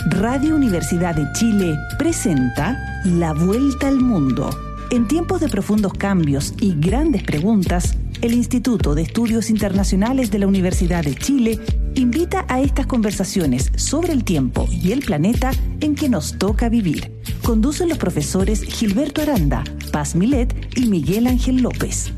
Radio Universidad de Chile presenta La Vuelta al Mundo. En tiempos de profundos cambios y grandes preguntas, el Instituto de Estudios Internacionales de la Universidad de Chile invita a estas conversaciones sobre el tiempo y el planeta en que nos toca vivir. Conducen los profesores Gilberto Aranda, Paz Milet y Miguel Ángel López.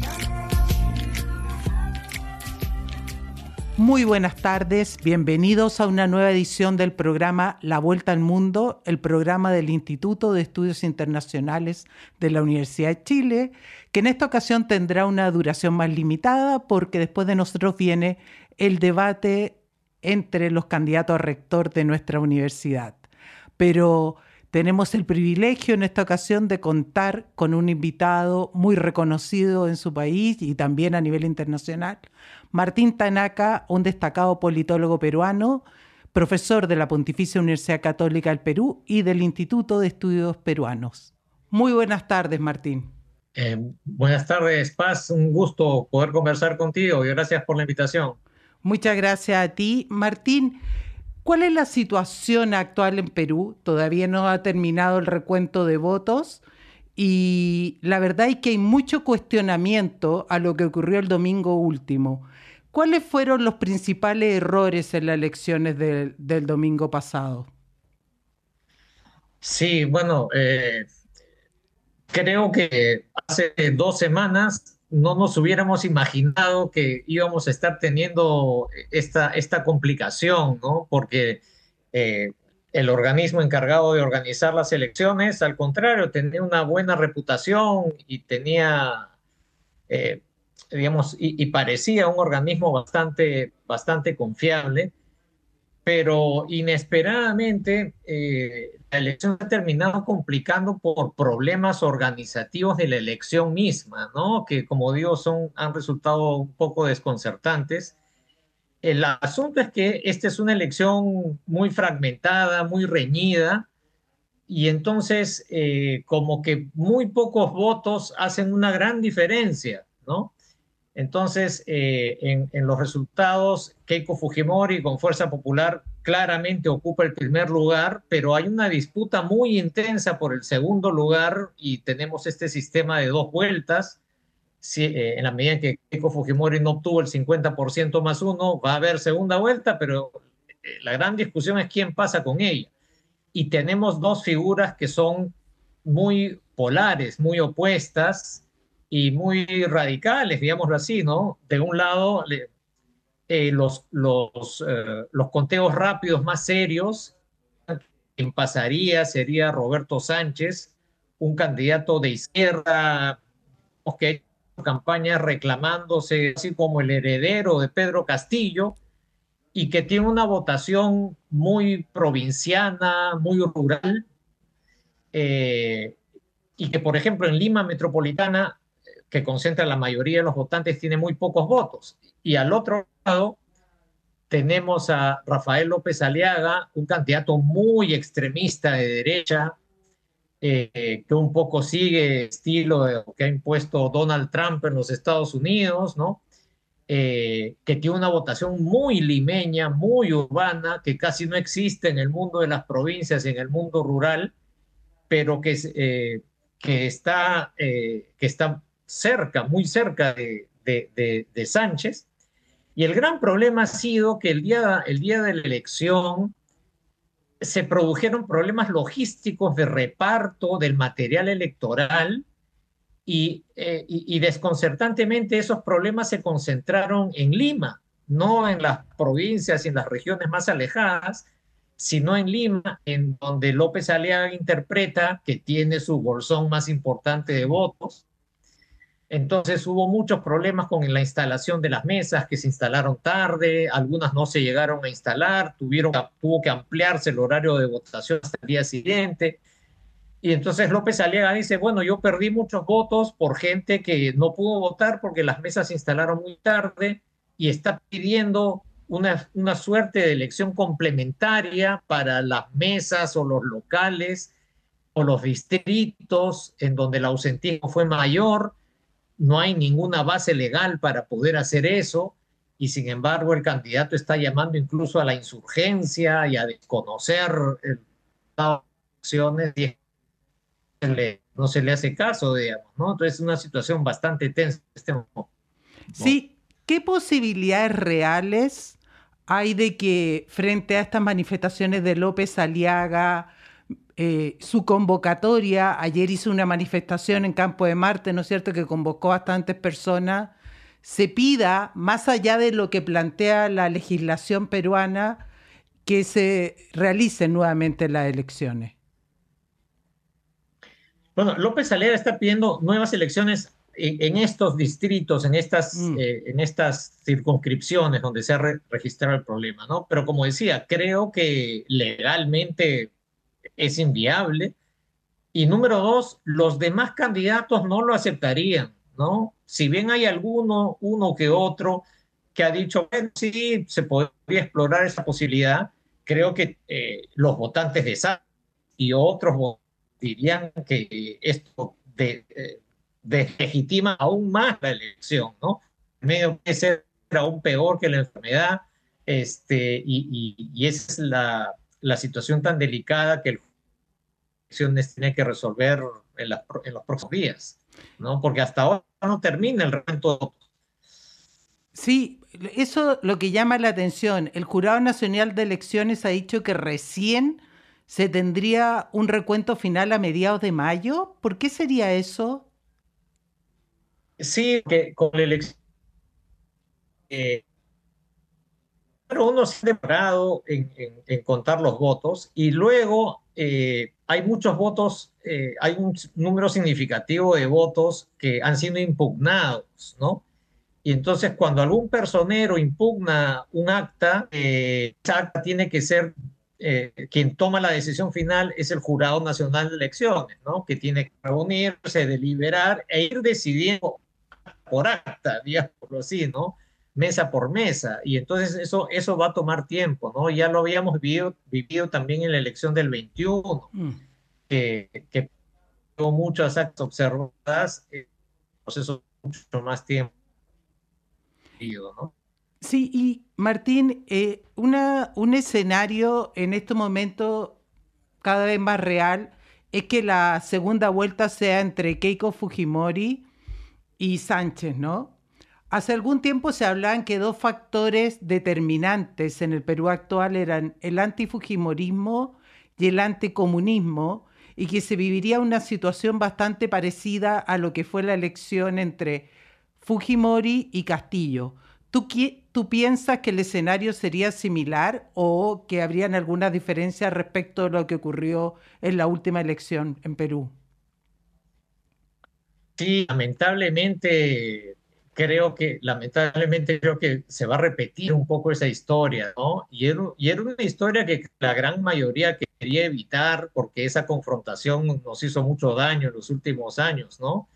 Muy buenas tardes, bienvenidos a una nueva edición del programa La Vuelta al Mundo, el programa del Instituto de Estudios Internacionales de la Universidad de Chile, que en esta ocasión tendrá una duración más limitada porque después de nosotros viene el debate entre los candidatos a rector de nuestra universidad. Pero tenemos el privilegio en esta ocasión de contar con un invitado muy reconocido en su país y también a nivel internacional, Martín Tanaka, un destacado politólogo peruano, profesor de la Pontificia Universidad Católica del Perú y del Instituto de Estudios Peruanos. Muy buenas tardes, Martín. Buenas tardes, Paz. Un gusto poder conversar contigo y gracias por la invitación. Muchas gracias a ti, Martín. ¿Cuál es la situación actual en Perú? Todavía no ha terminado el recuento de votos y la verdad es que hay mucho cuestionamiento a lo que ocurrió el domingo último. ¿Cuáles fueron los principales errores en las elecciones del domingo pasado? Sí, bueno, creo que hace 2 semanas no nos hubiéramos imaginado que íbamos a estar teniendo esta complicación, ¿no? Porque el organismo encargado de organizar las elecciones, al contrario, tenía una buena reputación y tenía, digamos, y parecía un organismo bastante confiable, pero inesperadamente la elección ha terminado complicando por problemas organizativos de la elección misma, ¿no? Que, como digo, han resultado un poco desconcertantes. El asunto es que esta es una elección muy fragmentada, muy reñida, y entonces como que muy pocos votos hacen una gran diferencia, ¿no? Entonces, en los resultados, Keiko Fujimori con Fuerza Popular claramente ocupa el primer lugar, pero hay una disputa muy intensa por el segundo lugar y tenemos este sistema de 2 vueltas. En la medida en que Keiko Fujimori no obtuvo el 50% más 1, va a haber segunda vuelta, pero la gran discusión es quién pasa con ella. Y tenemos 2 figuras que son muy polares, muy opuestas y muy radicales, digámoslo así, ¿no? De un lado, los conteos rápidos más serios, quien pasaría sería Roberto Sánchez, un candidato de izquierda que ha hecho campaña reclamándose así como el heredero de Pedro Castillo y que tiene una votación muy provinciana, muy rural, y que, por ejemplo, en Lima Metropolitana, que concentra la mayoría de los votantes, tiene muy pocos votos. Y al otro lado tenemos a Rafael López Aliaga, un candidato muy extremista de derecha, que un poco sigue el estilo de lo que ha impuesto Donald Trump en los Estados Unidos, ¿no? Que tiene una votación muy limeña, muy urbana, que casi no existe en el mundo de las provincias y en el mundo rural, pero que está cerca, muy cerca de Sánchez. Y el gran problema ha sido que el día de la elección se produjeron problemas logísticos de reparto del material electoral y desconcertantemente esos problemas se concentraron en Lima, no en las provincias y en las regiones más alejadas, sino en Lima, en donde López Aliaga interpreta que tiene su bolsón más importante de votos. Entonces hubo muchos problemas con la instalación de las mesas, que se instalaron tarde, algunas no se llegaron a instalar, tuvo que ampliarse el horario de votación hasta el día siguiente. Y entonces López Aliaga dice, bueno, yo perdí muchos votos por gente que no pudo votar porque las mesas se instalaron muy tarde, y está pidiendo una suerte de elección complementaria para las mesas o los locales o los distritos en donde el ausentismo fue mayor. No hay ninguna base legal para poder hacer eso, y sin embargo el candidato está llamando incluso a la insurgencia y a desconocer las acciones y no se le hace caso, digamos, ¿no? Entonces es una situación bastante tensa en este momento. Sí, ¿qué posibilidades reales hay de que frente a estas manifestaciones de López Aliaga, su convocatoria, ayer hizo una manifestación en Campo de Marte, ¿no es cierto?, que convocó a bastantes personas, se pida, más allá de lo que plantea la legislación peruana, que se realicen nuevamente las elecciones? Bueno, López Aliaga está pidiendo nuevas elecciones en estos distritos, en estas circunscripciones donde se ha registrado el problema, ¿no? Pero como decía, creo que legalmente es inviable. Y número dos, los demás candidatos no lo aceptarían, ¿no? Si bien hay uno que otro, que ha dicho, bueno, sí, se podría explorar esa posibilidad, creo que los votantes de SAC y otros dirían que esto deslegitima aún más la elección, ¿no? Medio que ser aún peor que la enfermedad, y esa es la situación tan delicada que el elecciones tiene que resolver en los próximos días, ¿no? Porque hasta ahora no termina el recuento. Sí, eso lo que llama la atención. El Jurado Nacional de Elecciones ha dicho que recién se tendría un recuento final a mediados de mayo. ¿Por qué sería eso? Sí, que con la elección, pero uno se ha demorado en contar los votos y luego hay muchos votos, hay un número significativo de votos que han sido impugnados, ¿no? Y entonces cuando algún personero impugna un acta, esa acta tiene que ser, quien toma la decisión final es el Jurado Nacional de Elecciones, ¿no? Que tiene que reunirse, deliberar e ir decidiendo por acta, digámoslo así, ¿no? Mesa por mesa. Y entonces eso va a tomar tiempo, ¿no? Ya lo habíamos vivido también en la elección del 21, que tuvo muchas actas observadas, proceso mucho más tiempo, ¿no? Sí, y Martín, un escenario en este momento cada vez más real es que la segunda vuelta sea entre Keiko Fujimori y Sánchez, ¿no? Hace algún tiempo se hablaban que dos factores determinantes en el Perú actual eran el antifujimorismo y el anticomunismo, y que se viviría una situación bastante parecida a lo que fue la elección entre Fujimori y Castillo. ¿Tú piensas que el escenario sería similar o que habrían algunas diferencias respecto a lo que ocurrió en la última elección en Perú? Sí, lamentablemente creo que se va a repetir un poco esa historia, ¿no? Y era una historia que la gran mayoría quería evitar porque esa confrontación nos hizo mucho daño en los últimos años, ¿no?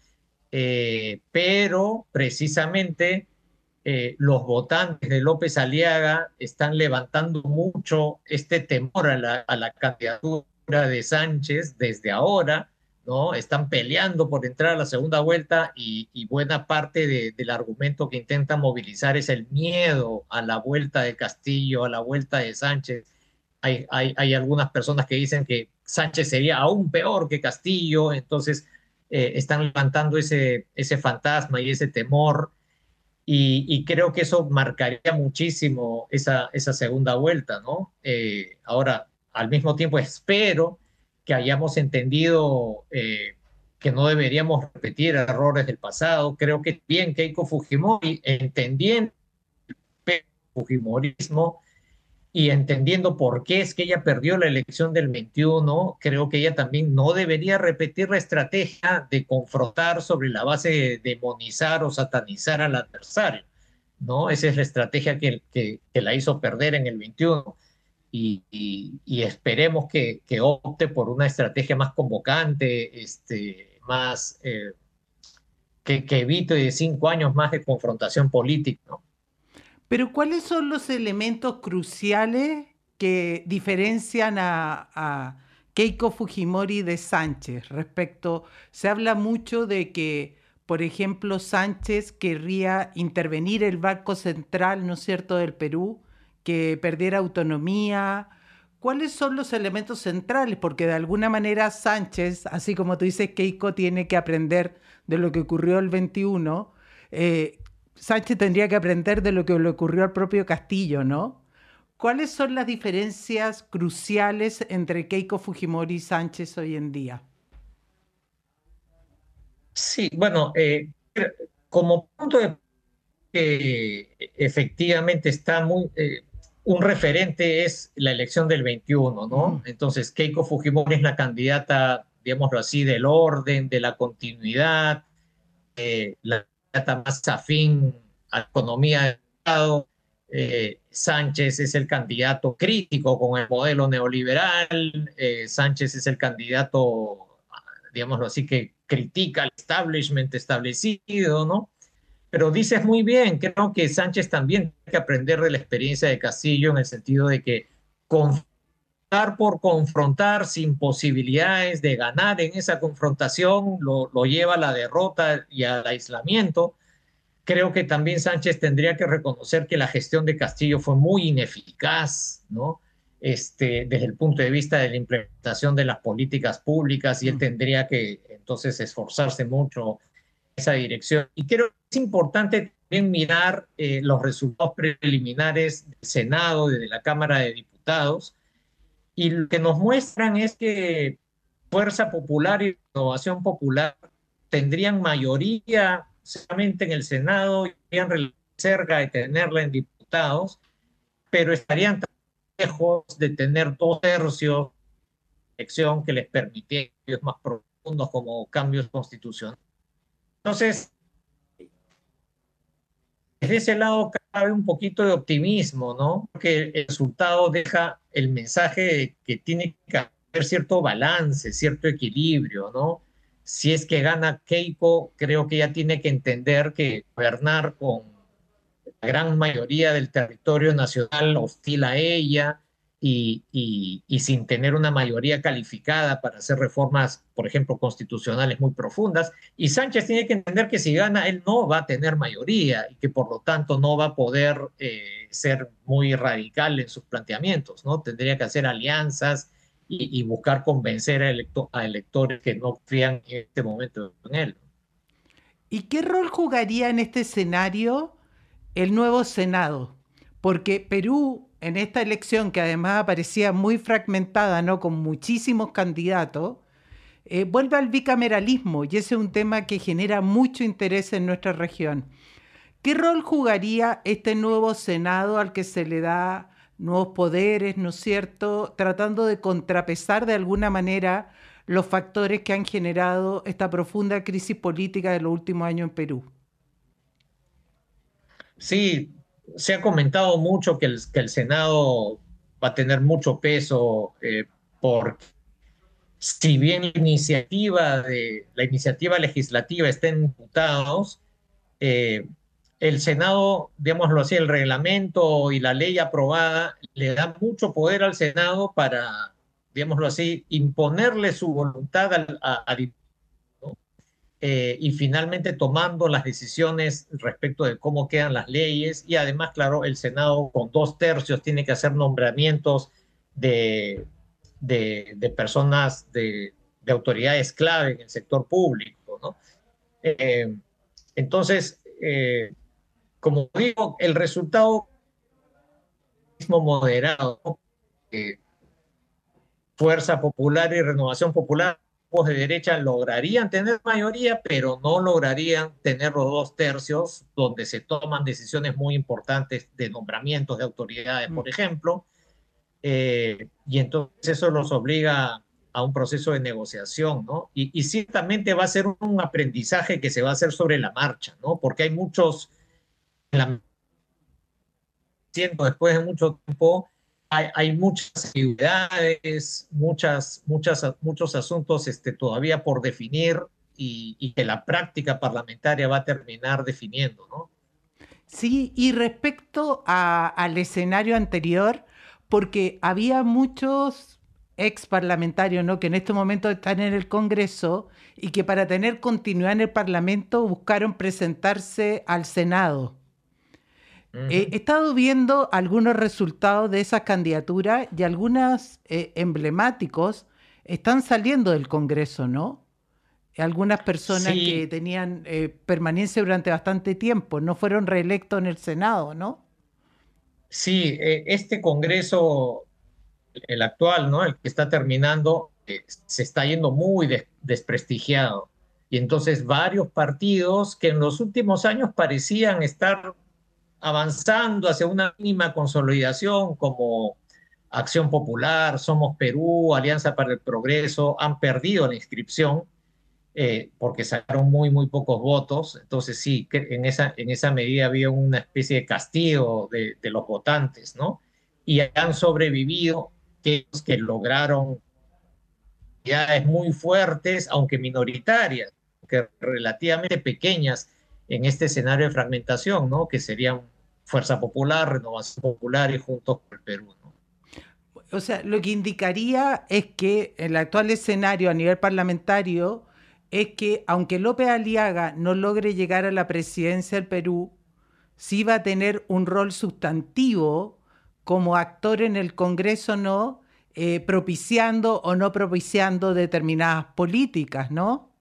Pero precisamente los votantes de López Aliaga están levantando mucho este temor a la candidatura de Sánchez desde ahora, ¿no? Están peleando por entrar a la segunda vuelta y buena parte del argumento que intentan movilizar es el miedo a la vuelta de Castillo, a la vuelta de Sánchez. Hay algunas personas que dicen que Sánchez sería aún peor que Castillo, entonces están levantando ese fantasma y ese temor. Y creo que eso marcaría muchísimo esa segunda vuelta, ¿no? Ahora, al mismo tiempo, espero que hayamos entendido que no deberíamos repetir errores del pasado. Creo que bien Keiko Fujimori, entendiendo el fujimorismo, y entendiendo por qué es que ella perdió la elección del 21, creo que ella también no debería repetir la estrategia de confrontar sobre la base de demonizar o satanizar al adversario, ¿no? Esa es la estrategia que la hizo perder en el 21 y esperemos que opte por una estrategia más convocante, más, que evite 5 años más de confrontación política, ¿no? Pero ¿cuáles son los elementos cruciales que diferencian a Keiko Fujimori de Sánchez? Se habla mucho de que por ejemplo, Sánchez querría intervenir el Banco Central, ¿no es cierto?, del Perú, que perdiera autonomía. ¿Cuáles son los elementos centrales? Porque de alguna manera Sánchez, así como tú dices, Keiko tiene que aprender de lo que ocurrió el 21, Sánchez tendría que aprender de lo que le ocurrió al propio Castillo, ¿no? ¿Cuáles son las diferencias cruciales entre Keiko Fujimori y Sánchez hoy en día? Sí, bueno, como punto de efectivamente está un referente es la elección del 21, ¿no? Entonces, Keiko Fujimori es la candidata, digámoslo así, del orden, de la continuidad, la candidata más afín a la economía del Estado. Sánchez es el candidato crítico con el modelo neoliberal. Sánchez es el candidato, digámoslo así, que critica al establishment establecido, ¿no? Pero dices muy bien, creo que Sánchez también tiene que aprender de la experiencia de Castillo en el sentido de que confrontar por confrontar sin posibilidades de ganar en esa confrontación lo lleva a la derrota y al aislamiento. Creo que también Sánchez tendría que reconocer que la gestión de Castillo fue muy ineficaz, ¿no? Desde el punto de vista de la implementación de las políticas públicas, y él tendría que entonces esforzarse mucho en esa dirección. Y creo que es importante también mirar los resultados preliminares del Senado, de la Cámara de Diputados, y lo que nos muestran es que Fuerza Popular y Renovación Popular tendrían mayoría solamente en el Senado y estarían cerca de tenerla en diputados, pero estarían tan lejos de tener 2/3 de elección que les permitiera cambios más profundos como cambios constitucionales. Entonces, desde ese lado cabe un poquito de optimismo, ¿no? Porque el resultado deja el mensaje de que tiene que haber cierto balance, cierto equilibrio, ¿no? Si es que gana Keiko, creo que ella tiene que entender que gobernar con la gran mayoría del territorio nacional hostil a ella y sin tener una mayoría calificada para hacer reformas, por ejemplo, constitucionales muy profundas. Y Sánchez tiene que entender que si gana, él no va a tener mayoría y que por lo tanto no va a poder ser muy radical en sus planteamientos, ¿no? Tendría que hacer alianzas y buscar convencer a electores que no confían en este momento en él. ¿Y qué rol jugaría en este escenario el nuevo Senado? Porque Perú, en esta elección que además aparecía muy fragmentada, ¿no?, con muchísimos candidatos, vuelve al bicameralismo, y ese es un tema que genera mucho interés en nuestra región. ¿Qué rol jugaría este nuevo Senado al que se le da nuevos poderes, ¿no es cierto?, tratando de contrapesar de alguna manera los factores que han generado esta profunda crisis política de los últimos años en Perú? Sí, se ha comentado mucho que el Senado va a tener mucho peso, porque si bien la iniciativa legislativa está en diputados, eh, el Senado, digámoslo así, el reglamento y la ley aprobada le da mucho poder al Senado para, digámoslo así, imponerle su voluntad a y finalmente tomando las decisiones respecto de cómo quedan las leyes. Y además, claro, el Senado con 2/3 tiene que hacer nombramientos de, de personas, de autoridades clave en el sector público, ¿no? Eh, entonces, como digo, el resultado es moderado. eh, Fuerza Popular y Renovación Popular de derecha lograrían tener mayoría, pero no lograrían tener los 2/3, donde se toman decisiones muy importantes de nombramientos de autoridades, por ejemplo, y entonces eso los obliga a un proceso de negociación, ¿no? Y ciertamente va a ser un aprendizaje que se va a hacer sobre la marcha, ¿no? Porque hay muchos, después de mucho tiempo, hay muchas actividades, muchos asuntos todavía por definir y que la práctica parlamentaria va a terminar definiendo, ¿no? Sí, y respecto al escenario anterior, porque había muchos ex parlamentarios, ¿no? Que en este momento están en el Congreso y que para tener continuidad en el Parlamento buscaron presentarse al Senado. He estado viendo algunos resultados de esas candidaturas y algunos emblemáticos están saliendo del Congreso, ¿no? Algunas personas que Sí, tenían permanencia durante bastante tiempo no fueron reelectos en el Senado, ¿no? sí, este Congreso, el actual, ¿no? El que está terminando, se está yendo muy desprestigiado. Y entonces varios partidos que en los últimos años parecían estar avanzando hacia una mínima consolidación, como Acción Popular, Somos Perú, Alianza para el Progreso, han perdido la inscripción porque sacaron muy pocos votos. Entonces sí, que en esa medida había una especie de castigo de los votantes, ¿no? Y han sobrevivido aquellos que lograron ya muy fuertes, aunque minoritarias, que relativamente pequeñas en este escenario de fragmentación, ¿no? Que serían Fuerza Popular, Renovación Popular y Juntos por el Perú, ¿no? O sea, lo que indicaría es que el actual escenario a nivel parlamentario es que aunque López Aliaga no logre llegar a la presidencia del Perú, sí va a tener un rol sustantivo como actor en el Congreso, ¿no? Propiciando o no propiciando determinadas políticas, ¿no?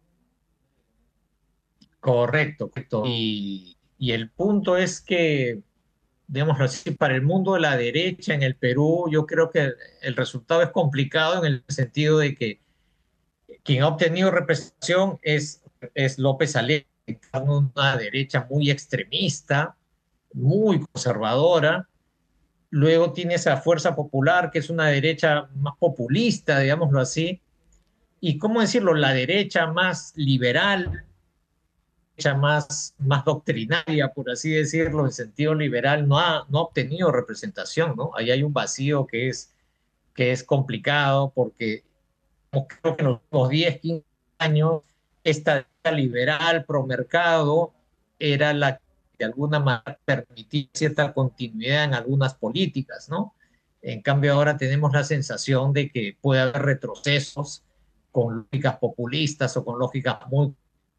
Correcto, correcto. Y el punto es que, digámoslo así, para el mundo de la derecha en el Perú, yo creo que el resultado es complicado en el sentido de que quien ha obtenido representación es López Aliaga, una derecha muy extremista, muy conservadora. Luego tiene esa Fuerza Popular, que es una derecha más populista, digámoslo así. Y, ¿cómo decirlo? La derecha más liberal, derecha más doctrinaria, por así decirlo, en sentido liberal, no ha obtenido representación, ¿no? Ahí hay un vacío que es complicado porque creo que en los últimos 10, 15 años, esta liberal pro mercado era la que de alguna manera permitía cierta continuidad en algunas políticas, ¿no? En cambio, ahora tenemos la sensación de que puede haber retrocesos con lógicas populistas o con lógicas muy...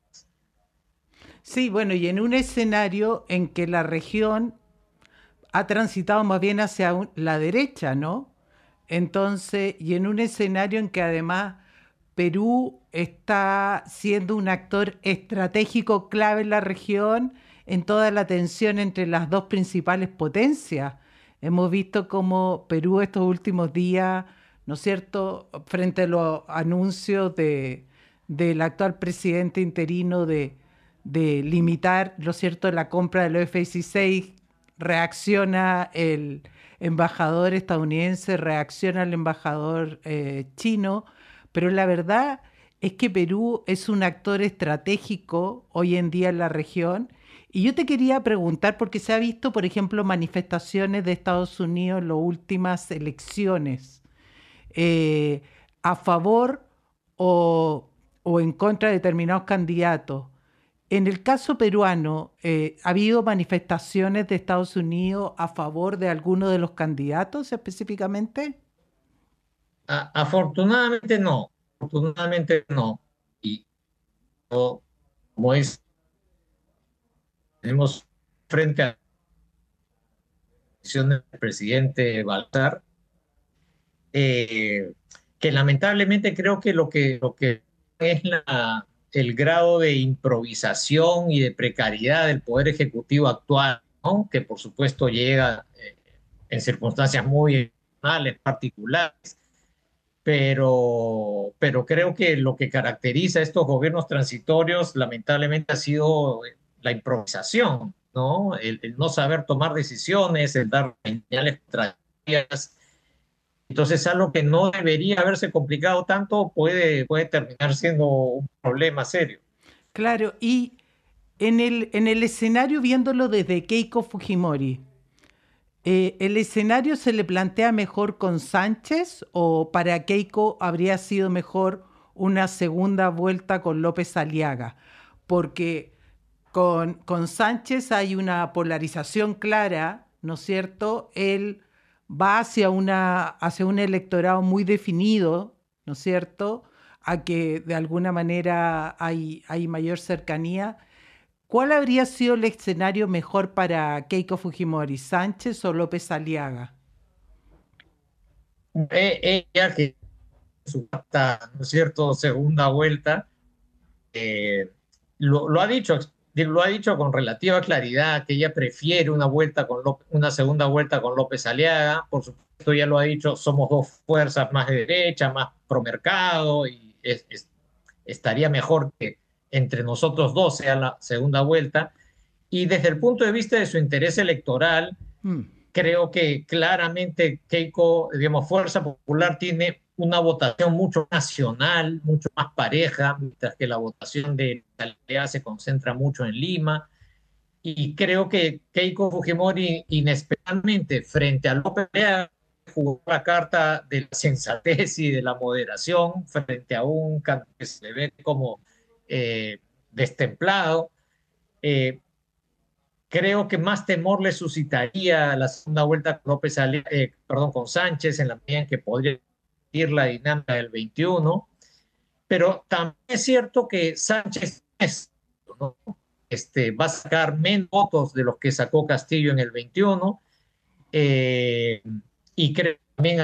Sí, bueno, y en un escenario en que la región ha transitado más bien hacia la derecha, ¿no? Entonces, y en un escenario en que además Perú está siendo un actor estratégico clave en la región en toda la tensión entre las dos principales potencias. Hemos visto cómo Perú estos últimos días, ¿no es cierto?, frente a los anuncios del actual presidente interino de limitar, ¿no es cierto?, la compra del F-16, reacciona el embajador estadounidense, reacciona el embajador chino, pero la verdad es que Perú es un actor estratégico hoy en día en la región. Y yo te quería preguntar, porque se ha visto, por ejemplo, manifestaciones de Estados Unidos en las últimas elecciones, eh, a favor o, o en contra de determinados candidatos. En el caso peruano, ¿ha habido manifestaciones de Estados Unidos a favor de alguno de los candidatos específicamente? Afortunadamente no, afortunadamente no. Y como es, tenemos frente a la elección del presidente Baltar, eh, que lamentablemente creo que lo que es el grado de improvisación y de precariedad del Poder Ejecutivo actual, ¿no? Que por supuesto llega en circunstancias muy excepcionales, particulares, pero creo que lo que caracteriza a estos gobiernos transitorios lamentablemente ha sido la improvisación, ¿no? El no saber tomar decisiones, el dar señales contrarias. Entonces, algo que no debería haberse complicado tanto puede terminar siendo un problema serio. Claro, y en el escenario viéndolo desde Keiko Fujimori, ¿el escenario se le plantea mejor con Sánchez o para Keiko habría sido mejor una segunda vuelta con López Aliaga? Porque con Sánchez hay una polarización clara, ¿no es cierto? Él va hacia un electorado muy definido, ¿no es cierto? A que de alguna manera hay mayor cercanía. ¿Cuál habría sido el escenario mejor para Keiko Fujimori, Sánchez o López Aliaga? Ella que su ¿no es cierto?, segunda vuelta, lo ha dicho con relativa claridad, que ella prefiere una segunda vuelta con López Aliaga. Por supuesto, ya lo ha dicho, somos dos fuerzas más de derecha, más promercado, y estaría mejor que entre nosotros dos sea la segunda vuelta. Y desde el punto de vista de su interés electoral, creo que claramente Keiko, digamos, Fuerza Popular tiene una votación mucho nacional, mucho más pareja, mientras que la votación de la Alianza se concentra mucho en Lima. Y creo que Keiko Fujimori, inesperadamente, frente a López Aliaga, jugó la carta de la sensatez y de la moderación frente a un candidato que se ve como destemplado. Creo que más temor le suscitaría la segunda vuelta con con Sánchez, en la medida en que podría ir la dinámica del 21, pero también es cierto que Sánchez, ¿no?, va a sacar menos votos de los que sacó Castillo en el 21, y creo también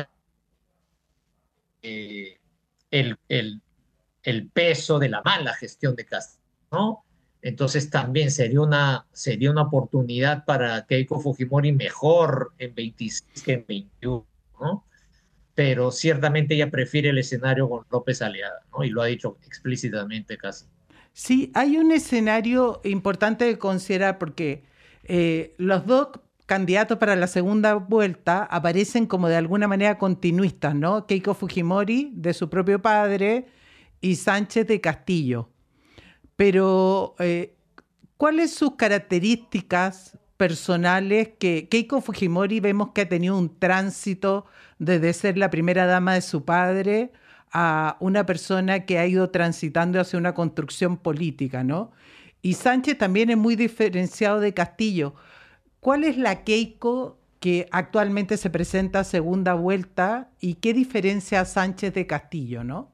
el peso de la mala gestión de Castillo, ¿no? Entonces también sería una oportunidad para Keiko Fujimori mejor en 26 que en 21, ¿no? Pero ciertamente ella prefiere el escenario con López Aliaga, ¿no? Y lo ha dicho explícitamente casi. Sí, hay un escenario importante de considerar porque los dos candidatos para la segunda vuelta aparecen como de alguna manera continuistas, ¿no? Keiko Fujimori, de su propio padre, y Sánchez de Castillo. Pero, ¿cuáles sus características personales? Que Keiko Fujimori vemos que ha tenido un tránsito desde ser la primera dama de su padre a una persona que ha ido transitando hacia una construcción política, ¿no? Y Sánchez también es muy diferenciado de Castillo. ¿Cuál es la Keiko que actualmente se presenta a segunda vuelta y qué diferencia a Sánchez de Castillo, ¿no?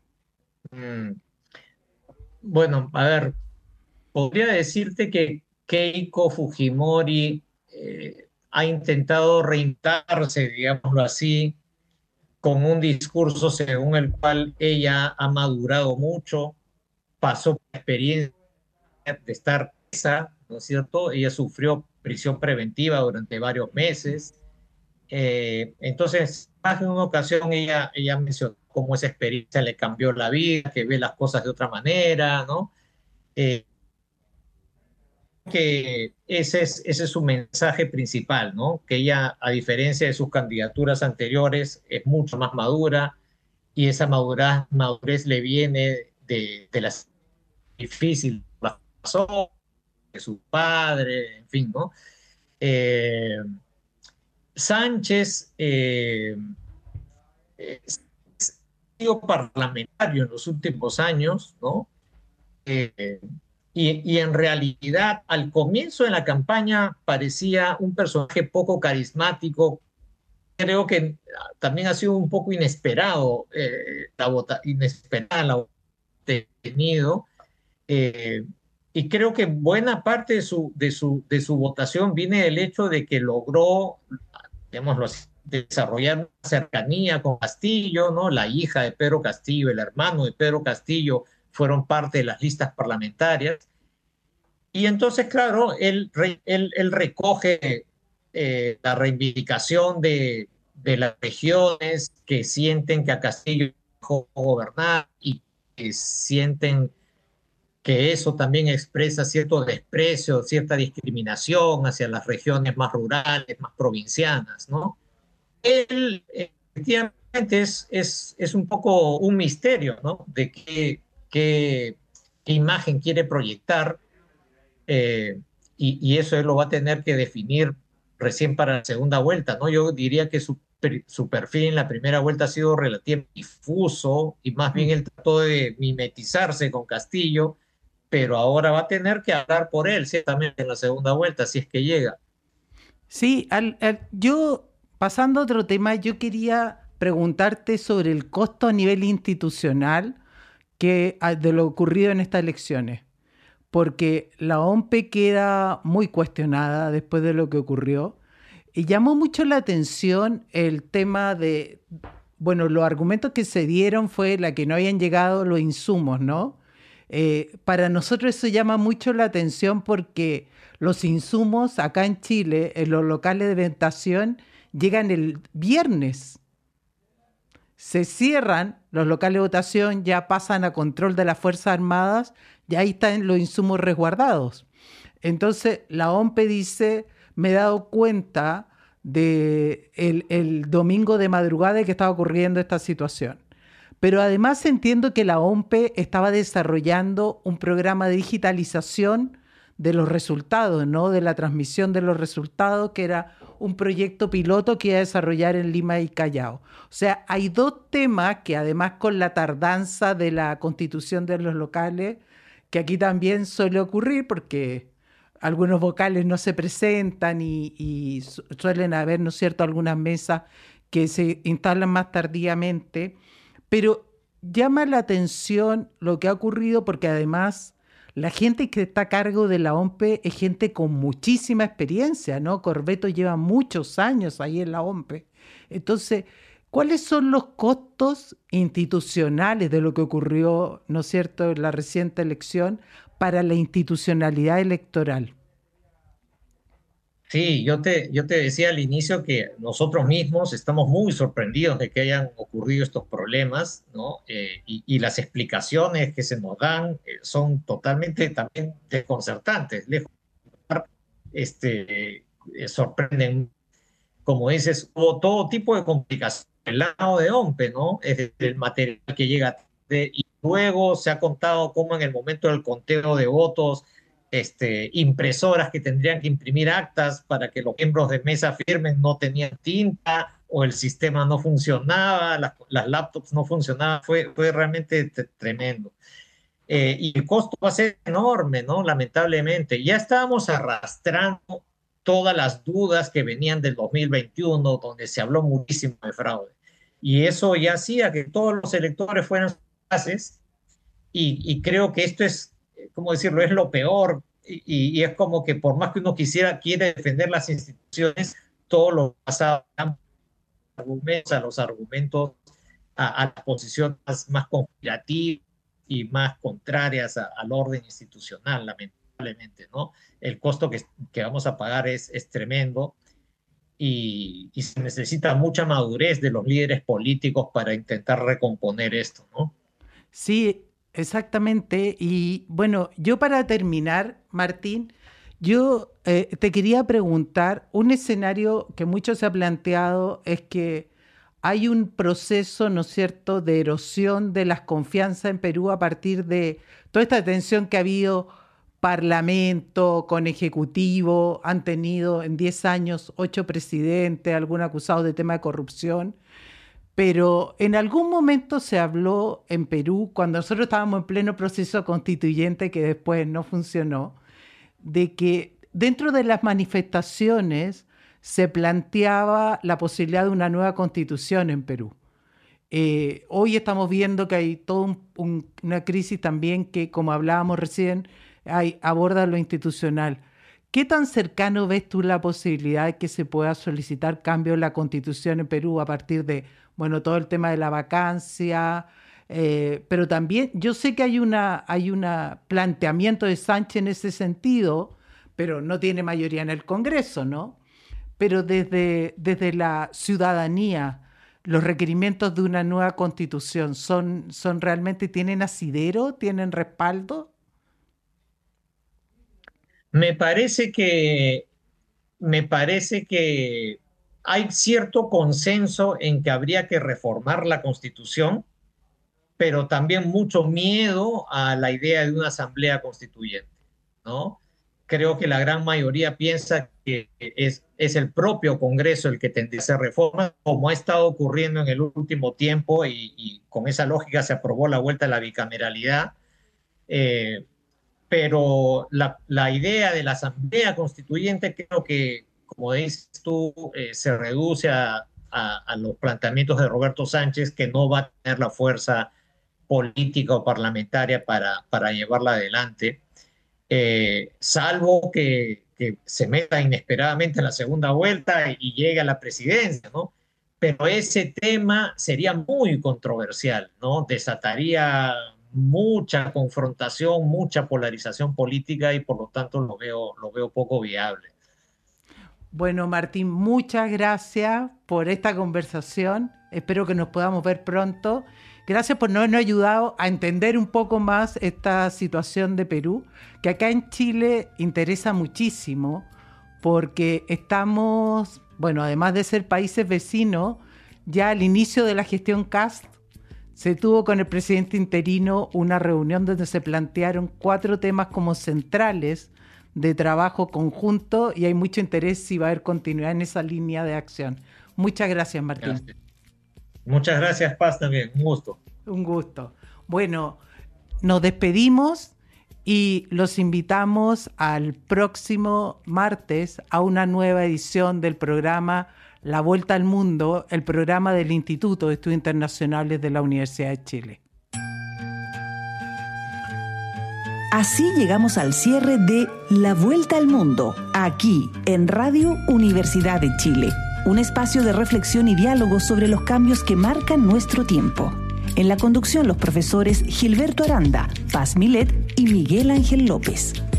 Bueno, a ver, podría decirte que Keiko Fujimori ha intentado reinventarse, digámoslo así, con un discurso según el cual ella ha madurado mucho, pasó por la experiencia de estar presa, ¿no es cierto? Ella sufrió prisión preventiva durante varios meses. Entonces, más de una ocasión ella mencionó cómo esa experiencia le cambió la vida, que ve las cosas de otra manera, ¿no? Que ese es su mensaje principal, ¿no? Que ella, a diferencia de sus candidaturas anteriores, es mucho más madura, y esa madurez le viene de las difíciles pasó, de su padre, en fin, ¿no? Sánchez ha sido parlamentario en los últimos años, ¿no? Y en realidad, al comienzo de la campaña parecía un personaje poco carismático. Creo que también ha sido un poco inesperada la tenido. Y creo que buena parte de su votación viene del hecho de que logró, digámoslo así, desarrollar una cercanía con Castillo, ¿no? La hija de Pedro Castillo, el hermano de Pedro Castillo fueron parte de las listas parlamentarias. Y entonces, claro, él recoge la reivindicación de las regiones que sienten que a Castillo dejó gobernar y que sienten que eso también expresa cierto desprecio, cierta discriminación hacia las regiones más rurales, más provincianas, ¿no? Él, efectivamente, es un poco un misterio, ¿no? De qué imagen quiere proyectar, y eso él lo va a tener que definir recién para la segunda vuelta, ¿no? Yo diría que su perfil en la primera vuelta ha sido relativamente difuso, y más bien él trató de mimetizarse con Castillo, pero ahora va a tener que hablar por él, ciertamente, en la segunda vuelta, si es que llega. Sí, yo pasando a otro tema, yo quería preguntarte sobre el costo a nivel institucional de lo ocurrido en estas elecciones, porque la OMPE queda muy cuestionada después de lo que ocurrió y llamó mucho la atención el tema de, bueno, los argumentos que se dieron fue la que no habían llegado los insumos, ¿no? Para nosotros eso llama mucho la atención porque los insumos acá en Chile, en los locales de ventación, llegan el viernes. Se cierran los locales de votación, ya pasan a control de las Fuerzas Armadas y ahí están los insumos resguardados. Entonces la OMPE dice, me he dado cuenta el domingo de madrugada de que estaba ocurriendo esta situación. Pero además entiendo que la OMPE estaba desarrollando un programa de digitalización de los resultados, ¿no? De la transmisión de los resultados, que era un proyecto piloto que iba a desarrollar en Lima y Callao. O sea, hay dos temas que además con la tardanza de la constitución de los locales, que aquí también suele ocurrir porque algunos vocales no se presentan y suelen haber, ¿no es cierto?, algunas mesas que se instalan más tardíamente. Pero llama la atención lo que ha ocurrido porque además la gente que está a cargo de la OMPE es gente con muchísima experiencia, ¿no? Corbeto lleva muchos años ahí en la OMPE. Entonces, ¿cuáles son los costos institucionales de lo que ocurrió, ¿no es cierto?, en la reciente elección para la institucionalidad electoral? Sí, yo te decía al inicio que nosotros mismos estamos muy sorprendidos de que hayan ocurrido estos problemas, ¿no? Y las explicaciones que se nos dan son totalmente también desconcertantes, lejos sorprenden. Como dices, hubo todo tipo de complicaciones. El lado de OMPE, ¿no? Es decir, el material que llega y luego se ha contado cómo en el momento del conteo de votos impresoras que tendrían que imprimir actas para que los miembros de mesa firmen no tenían tinta o el sistema no funcionaba, las laptops no funcionaban, fue realmente tremendo. Y el costo va a ser enorme, ¿no? Lamentablemente. Ya estábamos arrastrando todas las dudas que venían del 2021, donde se habló muchísimo de fraude. Y eso ya hacía que todos los electores fueran capaces, y creo que esto es, ¿cómo decirlo?, es lo peor, y es como que por más que uno quiere defender las instituciones, todo lo pasa a los argumentos, a las posiciones más conspirativas y más contrarias al orden institucional, lamentablemente, ¿no? El costo que vamos a pagar es tremendo, y se necesita mucha madurez de los líderes políticos para intentar recomponer esto, ¿no? Sí, exactamente. Y bueno, yo para terminar, Martín, yo te quería preguntar, un escenario que mucho se ha planteado es que hay un proceso, ¿no es cierto?, de erosión de las confianzas en Perú a partir de toda esta tensión que ha habido parlamento con ejecutivo, han tenido en 10 años 8 presidentes, algunos acusados de tema de corrupción. Pero en algún momento se habló en Perú, cuando nosotros estábamos en pleno proceso constituyente que después no funcionó, de que dentro de las manifestaciones se planteaba la posibilidad de una nueva constitución en Perú. Hoy estamos viendo que hay toda una crisis también que, como hablábamos recién, aborda lo institucional. ¿Qué tan cercano ves tú la posibilidad de que se pueda solicitar cambio en la Constitución en Perú a partir de, bueno, todo el tema de la vacancia? Pero también yo sé que hay un planteamiento de Sánchez en ese sentido, pero no tiene mayoría en el Congreso, ¿no? Pero desde la ciudadanía, los requerimientos de una nueva Constitución son realmente, ¿tienen asidero? ¿Tienen respaldo? Me parece que, me parece que hay cierto consenso en que habría que reformar la Constitución, pero también mucho miedo a la idea de una asamblea constituyente, ¿no? Creo que la gran mayoría piensa que es el propio Congreso el que tendría que hacer reformas, como ha estado ocurriendo en el último tiempo, y con esa lógica se aprobó la vuelta a la bicameralidad. Pero la idea de la Asamblea Constituyente creo que, como dices tú, se reduce a los planteamientos de Roberto Sánchez, que no va a tener la fuerza política o parlamentaria para llevarla adelante, salvo que se meta inesperadamente en la segunda vuelta y llegue a la presidencia, ¿no? Pero ese tema sería muy controversial, ¿no? Desataría mucha confrontación, mucha polarización política y por lo tanto lo veo poco viable. Bueno, Martín, muchas gracias por esta conversación. Espero que nos podamos ver pronto. Gracias por habernos ayudado a entender un poco más esta situación de Perú, que acá en Chile interesa muchísimo porque estamos, bueno, además de ser países vecinos, ya al inicio de la gestión Kast se tuvo con el presidente interino una reunión donde se plantearon 4 temas como centrales de trabajo conjunto y hay mucho interés si va a haber continuidad en esa línea de acción. Muchas gracias, Martín. Gracias. Muchas gracias, Paz, también. Un gusto. Un gusto. Bueno, nos despedimos y los invitamos al próximo martes a una nueva edición del programa La Vuelta al Mundo, el programa del Instituto de Estudios Internacionales de la Universidad de Chile. Así llegamos al cierre de La Vuelta al Mundo, aquí en Radio Universidad de Chile, un espacio de reflexión y diálogo sobre los cambios que marcan nuestro tiempo. En la conducción, los profesores Gilberto Aranda, Paz Milet y Miguel Ángel López.